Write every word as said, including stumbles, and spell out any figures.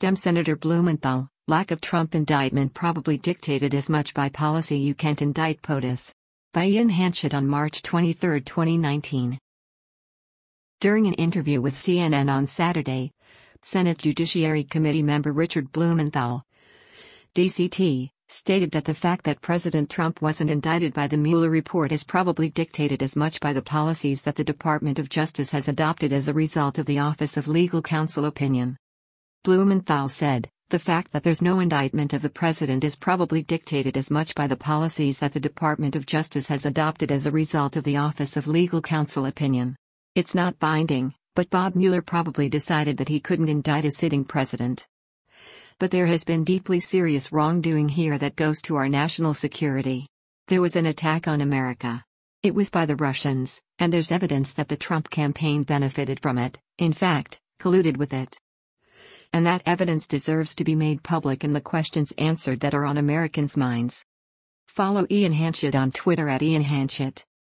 Dem Senator Blumenthal, lack of Trump indictment probably dictated as much by policy you can't indict POTUS. By Ian Hanchett on March twenty-third, twenty nineteen. During an interview with C N N on Saturday, Senate Judiciary Committee member Richard Blumenthal, D C T, stated that the fact that President Trump wasn't indicted by the Mueller report is probably dictated as much by the policies that the Department of Justice has adopted as a result of the Office of Legal Counsel opinion. Blumenthal said, "The fact that there's no indictment of the president is probably dictated as much by the policies that the Department of Justice has adopted as a result of the Office of Legal Counsel opinion. It's not binding, but Bob Mueller probably decided that he couldn't indict a sitting president. But there has been deeply serious wrongdoing here that goes to our national security. There was an attack on America. It was by the Russians, and there's evidence that the Trump campaign benefited from it, in fact, colluded with it. And that evidence deserves to be made public and the questions answered that are on Americans' minds." Follow Ian Hanchett on Twitter at Ian Hanchett.